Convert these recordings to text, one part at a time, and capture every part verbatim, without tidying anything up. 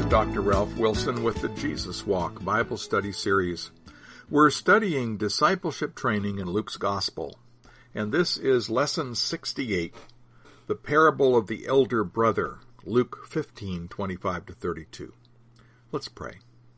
Doctor Ralph Wilson with the Jesus Walk Bible Study Series. We're studying discipleship training in Luke's Gospel, and this is Lesson sixty-eight, the parable of the elder brother, Luke fifteen, twenty-five to thirty-two. Let's pray.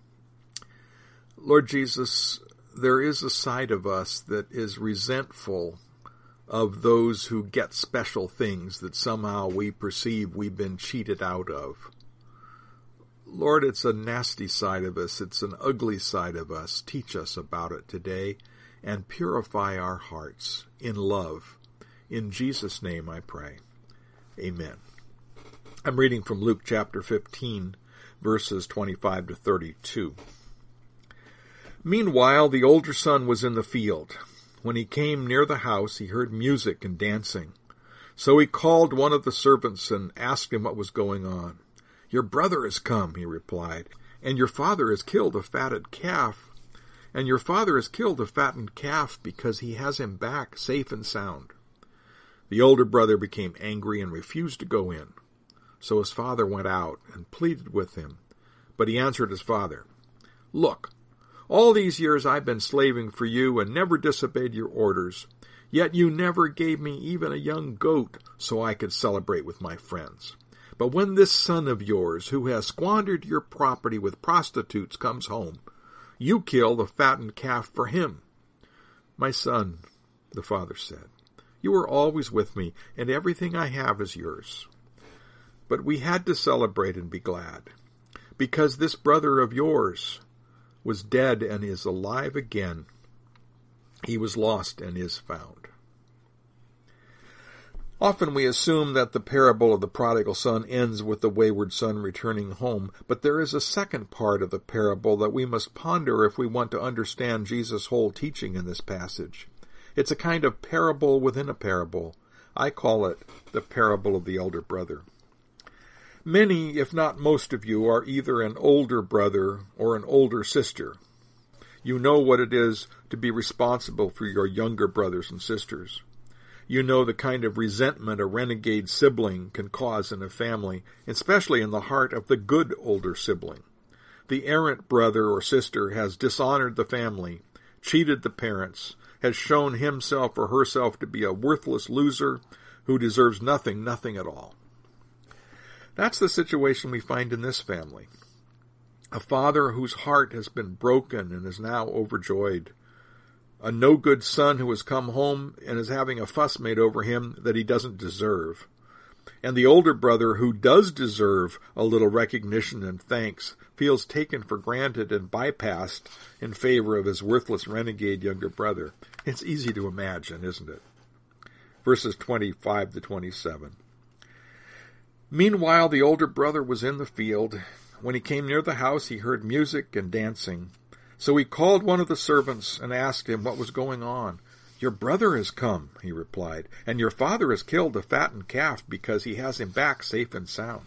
Lord Jesus, there is a side of us that is resentful of those who get special things that somehow we perceive we've been cheated out of. Lord, it's a nasty side of us. It's an ugly side of us. Teach us about it today and purify our hearts in love. In Jesus' name I pray. Amen. I'm reading from Luke chapter fifteen, verses twenty-five to thirty-two. Meanwhile, the older son was in the field. When he came near the house, he heard music and dancing. So he called one of the servants and asked him what was going on. "Your brother has come," he replied, "and your father has killed a fatted calf. And your father has killed a fattened calf because he has him back safe and sound." The older brother became angry and refused to go in. So his father went out and pleaded with him. But he answered his father, "Look, all these years I've been slaving for you and never disobeyed your orders. Yet you never gave me even a young goat so I could celebrate with my friends. But when this son of yours, who has squandered your property with prostitutes, comes home, you kill the fattened calf for him." "My son," the father said, "you are always with me, and everything I have is yours. But we had to celebrate and be glad, because this brother of yours was dead and is alive again. He was lost and is found." Often we assume that the parable of the prodigal son ends with the wayward son returning home, but there is a second part of the parable that we must ponder if we want to understand Jesus' whole teaching in this passage. It's a kind of parable within a parable. I call it the parable of the elder brother. Many, if not most of you, are either an older brother or an older sister. You know what it is to be responsible for your younger brothers and sisters. You know the kind of resentment a renegade sibling can cause in a family, especially in the heart of the good older sibling. The errant brother or sister has dishonored the family, cheated the parents, has shown himself or herself to be a worthless loser who deserves nothing, nothing at all. That's the situation we find in this family. A father whose heart has been broken and is now overjoyed. A no-good son who has come home and is having a fuss made over him that he doesn't deserve. And the older brother who does deserve a little recognition and thanks feels taken for granted and bypassed in favor of his worthless renegade younger brother. It's easy to imagine, isn't it? Verses twenty-five to twenty-seven. Meanwhile, the older brother was in the field. When he came near the house, he heard music and dancing. So he called one of the servants and asked him what was going on. "Your brother has come," he replied, "and your father has killed a fattened calf because he has him back safe and sound."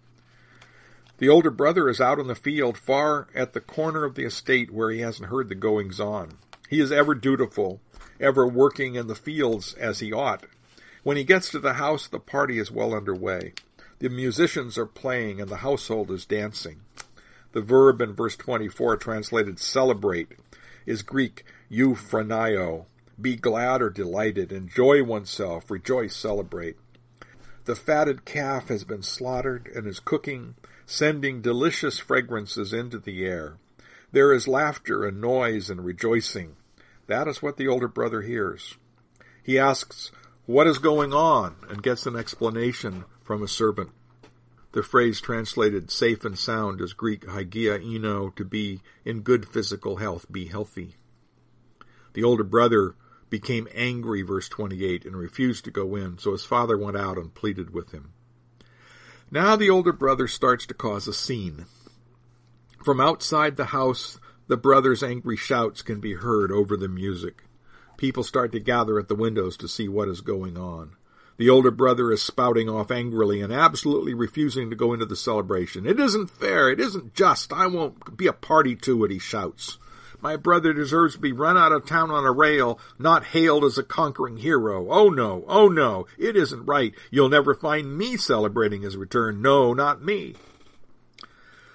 The older brother is out in the field, far at the corner of the estate where he hasn't heard the goings-on. He is ever dutiful, ever working in the fields as he ought. When he gets to the house, the party is well underway. The musicians are playing and the household is dancing. The verb in verse twenty-four, translated celebrate, is Greek euphronio, be glad or delighted, enjoy oneself, rejoice, celebrate. The fatted calf has been slaughtered and is cooking, sending delicious fragrances into the air. There is laughter and noise and rejoicing. That is what the older brother hears. He asks, "What is going on?" and gets an explanation from a servant. The phrase translated safe and sound is Greek hagia ino, to be in good physical health, be healthy. The older brother became angry, verse twenty-eight, and refused to go in, so his father went out and pleaded with him. Now the older brother starts to cause a scene. From outside the house, the brother's angry shouts can be heard over the music. People start to gather at the windows to see what is going on. The older brother is spouting off angrily and absolutely refusing to go into the celebration. "It isn't fair. It isn't just. I won't be a party to it," he shouts. "My brother deserves to be run out of town on a rail, not hailed as a conquering hero. Oh no, oh no, it isn't right. You'll never find me celebrating his return. No, not me."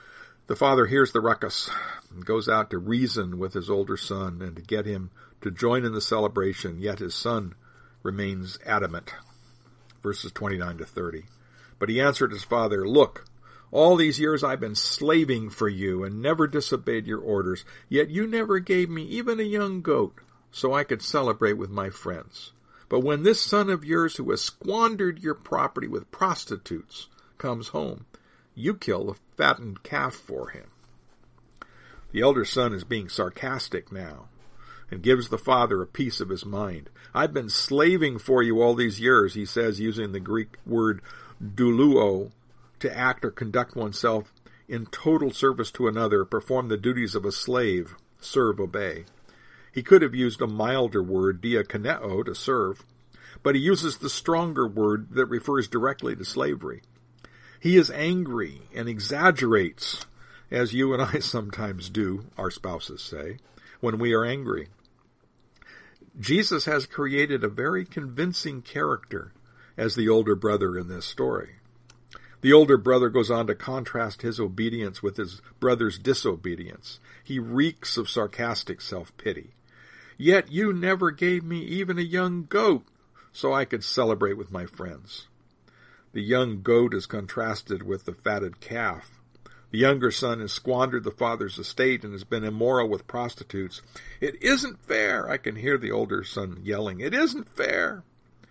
The father hears the ruckus and goes out to reason with his older son and to get him to join in the celebration, yet his son remains adamant. Verses twenty-nine to thirty. But he answered his father, "Look, all these years I've been slaving for you and never disobeyed your orders, yet you never gave me even a young goat so I could celebrate with my friends. But when this son of yours who has squandered your property with prostitutes comes home, you kill the fattened calf for him." The elder son is being sarcastic now and gives the father a piece of his mind. "I've been slaving for you all these years," he says, using the Greek word douluo, to act or conduct oneself in total service to another, perform the duties of a slave, serve, obey. He could have used a milder word, diakoneo, to serve, but he uses the stronger word that refers directly to slavery. He is angry and exaggerates, as you and I sometimes do, our spouses say, when we are angry. Jesus has created a very convincing character as the older brother in this story. The older brother goes on to contrast his obedience with his brother's disobedience. He reeks of sarcastic self-pity. "Yet you never gave me even a young goat so I could celebrate with my friends." The young goat is contrasted with the fatted calf. The younger son has squandered the father's estate and has been immoral with prostitutes. "It isn't fair," I can hear the older son yelling. "It isn't fair."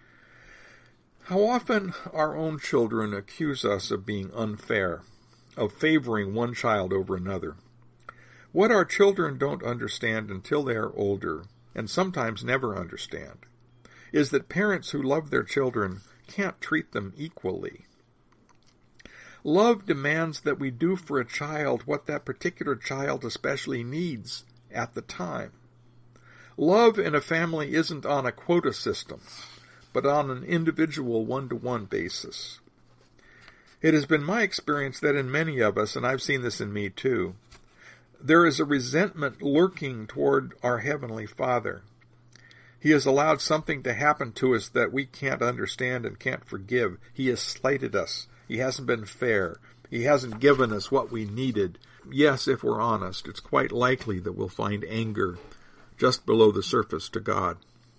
How often our own children accuse us of being unfair, of favoring one child over another. What our children don't understand until they are older, and sometimes never understand, is that parents who love their children can't treat them equally. Love demands that we do for a child what that particular child especially needs at the time. Love in a family isn't on a quota system, but on an individual one-to-one basis. It has been my experience that in many of us, and I've seen this in me too, there is a resentment lurking toward our Heavenly Father. He has allowed something to happen to us that we can't understand and can't forgive. He has slighted us. He hasn't been fair. He hasn't given us what we needed. Yes, if we're honest, it's quite likely that we'll find anger just below the surface to God.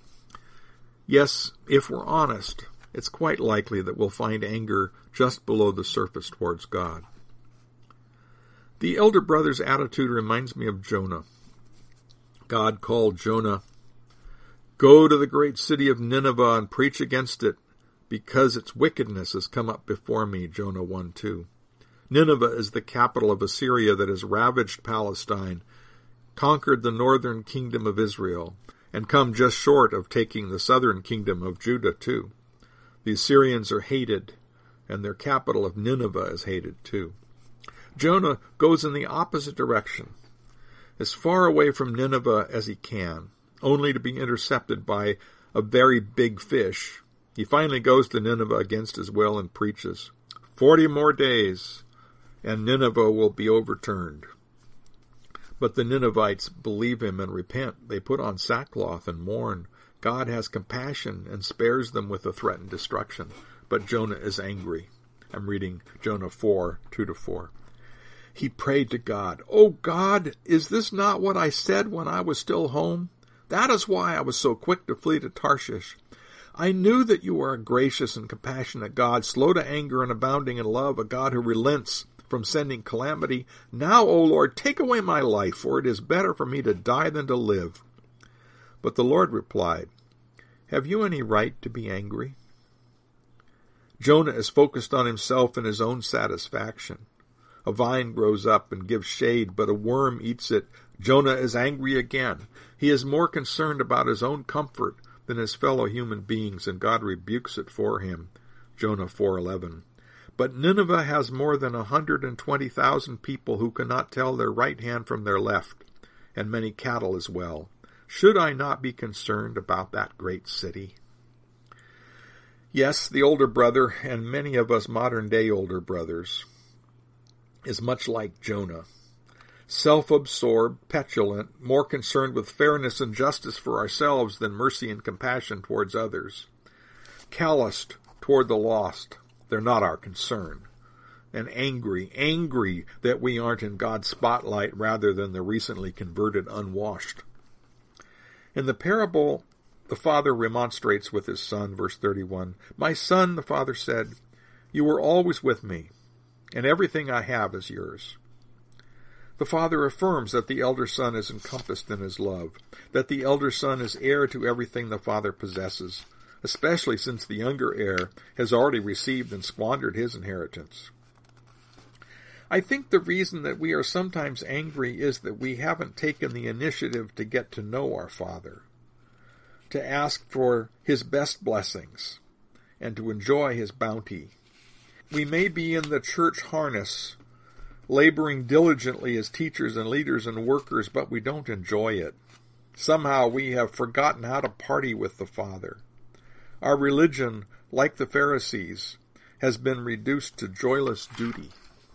Yes, if we're honest, it's quite likely that we'll find anger just below the surface towards God. The elder brother's attitude reminds me of Jonah. God called Jonah, "Go to the great city of Nineveh and preach against it, because its wickedness has come up before me," Jonah one two. Nineveh is the capital of Assyria that has ravaged Palestine, conquered the northern kingdom of Israel, and come just short of taking the southern kingdom of Judah too. The Assyrians are hated, and their capital of Nineveh is hated too. Jonah goes in the opposite direction, as far away from Nineveh as he can, only to be intercepted by a very big fish. He finally goes to Nineveh against his will and preaches, Forty more days, and Nineveh will be overturned. But the Ninevites believe him and repent. They put on sackcloth and mourn. God has compassion and spares them with the threatened destruction. But Jonah is angry. I'm reading Jonah four, two to four. He prayed to God, "Oh God, is this not what I said when I was still home? That is why I was so quick to flee to Tarshish. I knew that you are a gracious and compassionate God, slow to anger and abounding in love, a God who relents from sending calamity. Now, O Lord, take away my life, for it is better for me to die than to live." But the Lord replied, "Have you any right to be angry?" Jonah is focused on himself and his own satisfaction. A vine grows up and gives shade, but a worm eats it. Jonah is angry again. He is more concerned about his own comfort than his fellow human beings, and God rebukes it for him. Jonah four eleven. But Nineveh has more than one hundred twenty thousand people who cannot tell their right hand from their left, and many cattle as well. Should I not be concerned about that great city? Yes, the older brother, and many of us modern-day older brothers, is much like Jonah. Self-absorbed, petulant, more concerned with fairness and justice for ourselves than mercy and compassion towards others. Calloused toward the lost. They're not our concern. and angry, angry that we aren't in God's spotlight rather than the recently converted unwashed. In the parable, the father remonstrates with his son, verse thirty-one. My son, the father said, you were always with me, and everything I have is yours. The father affirms that the elder son is encompassed in his love, that the elder son is heir to everything the father possesses, especially since the younger heir has already received and squandered his inheritance. I think the reason that we are sometimes angry is that we haven't taken the initiative to get to know our Father, to ask for His best blessings, and to enjoy His bounty. We may be in the church harness, laboring diligently as teachers and leaders and workers, but we don't enjoy it. Somehow we have forgotten how to party with the Father. Our religion, like the Pharisees, has been reduced to joyless duty.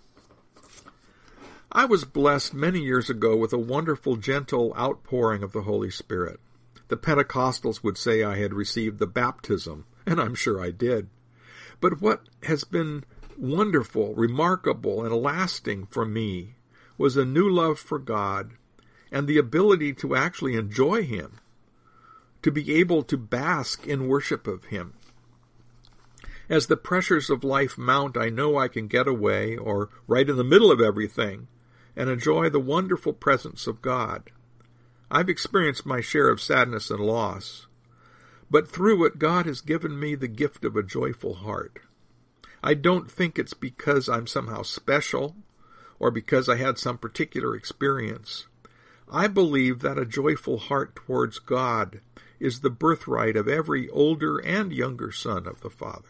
I was blessed many years ago with a wonderful, gentle outpouring of the Holy Spirit. The Pentecostals would say I had received the baptism, and I'm sure I did. But what has been wonderful, remarkable, and lasting for me was a new love for God and the ability to actually enjoy Him, to be able to bask in worship of Him. As the pressures of life mount, I know I can get away, or right in the middle of everything, and enjoy the wonderful presence of God. I've experienced my share of sadness and loss, but through it God has given me the gift of a joyful heart. I don't think it's because I'm somehow special or because I had some particular experience. I believe that a joyful heart towards God is the birthright of every older and younger son of the Father.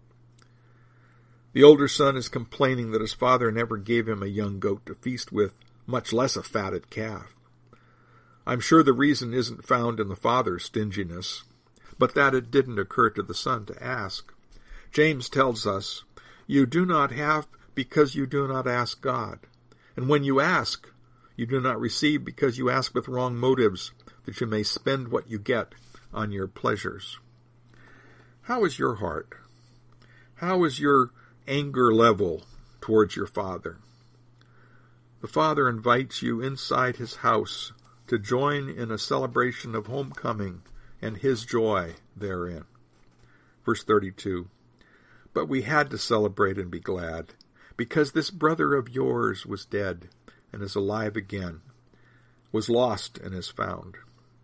The older son is complaining that his father never gave him a young goat to feast with, much less a fatted calf. I'm sure the reason isn't found in the father's stinginess, but that it didn't occur to the son to ask. James tells us, you do not have because you do not ask God. And when you ask, you do not receive because you ask with wrong motives, that you may spend what you get on your pleasures. How is your heart? How is your anger level towards your Father? The Father invites you inside His house to join in a celebration of homecoming and His joy therein. Verse thirty-two, but we had to celebrate and be glad, because this brother of yours was dead and is alive again, was lost and is found.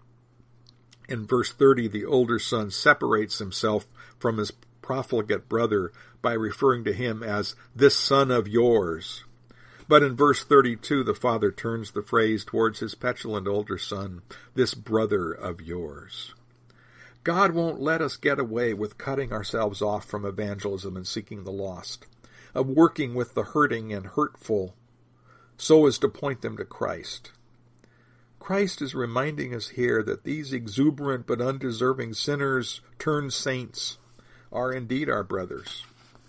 In verse thirty, the older son separates himself from his profligate brother by referring to him as this son of yours. But in verse thirty-two, the father turns the phrase towards his petulant older son, this brother of yours. God won't let us get away with cutting ourselves off from evangelism and seeking the lost, of working with the hurting and hurtful, so as to point them to Christ. Christ is reminding us here that these exuberant but undeserving sinners turned saints are indeed our brothers.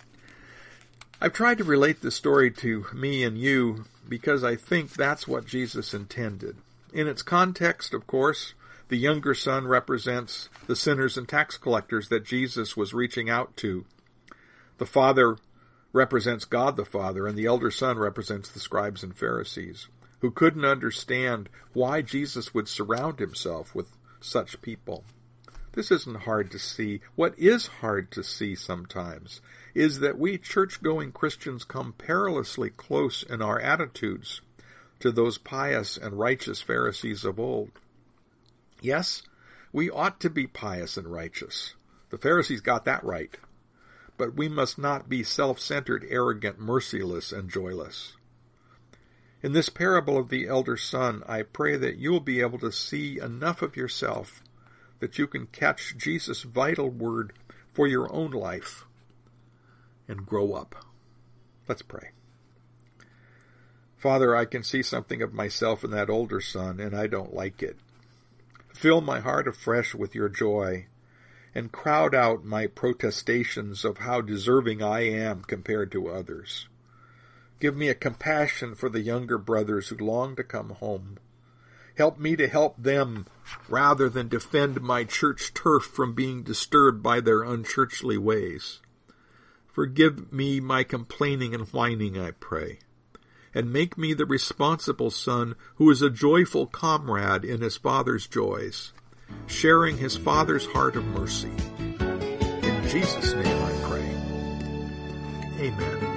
I've tried to relate this story to me and you because I think that's what Jesus intended. In its context, of course, the younger son represents the sinners and tax collectors that Jesus was reaching out to. The father represents God the Father, and the elder son represents the scribes and Pharisees, who couldn't understand why Jesus would surround himself with such people. This isn't hard to see. What is hard to see sometimes is that we church-going Christians come perilously close in our attitudes to those pious and righteous Pharisees of old. Yes, we ought to be pious and righteous. The Pharisees got that right. But we must not be self-centered, arrogant, merciless, and joyless. In this parable of the elder son, I pray that you'll be able to see enough of yourself that you can catch Jesus' vital word for your own life and grow up. Let's pray. Father, I can see something of myself in that older son, and I don't like it. Fill my heart afresh with your joy, and crowd out my protestations of how deserving I am compared to others. Give me a compassion for the younger brothers who long to come home. Help me to help them rather than defend my church turf from being disturbed by their unchurchly ways. Forgive me my complaining and whining, I pray, and make me the responsible son who is a joyful comrade in his father's joys, sharing his father's heart of mercy. In Jesus' name I pray. Amen.